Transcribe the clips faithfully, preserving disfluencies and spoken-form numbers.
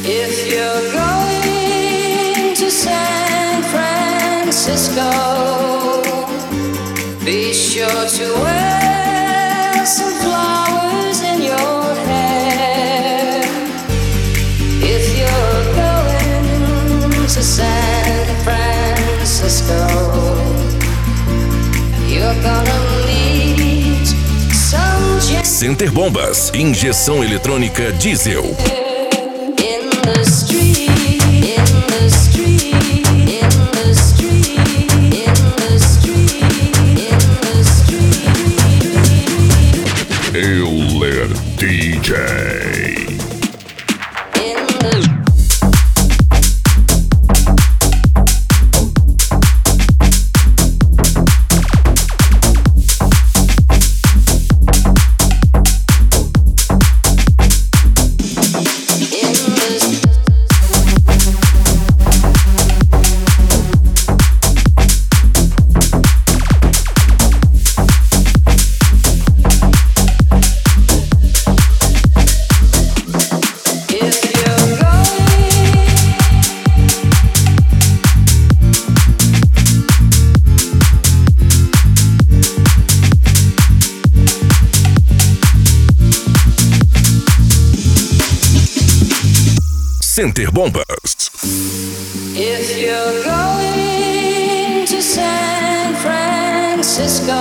If you're going to San Francisco, be sure to wear some flowers in your hair. If you're going to San Francisco, you're gonna meet some gen- Center Bombas, injeção eletrônica diesel. in the street, in the street, in the street, in the street, in the street. Euler D J. In the Center Bombas. If you're going to San Francisco,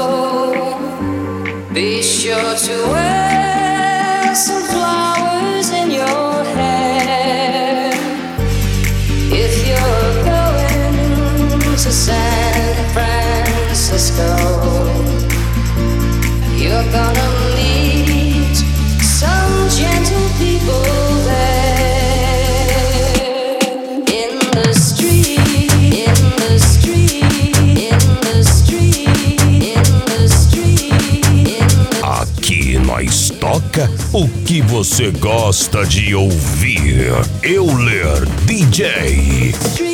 be sure to wear some flowers in your hair. If you're going to San Francisco, you're gonna meet some gentle people there. Aqui nós toca o que você gosta de ouvir. Euler D J.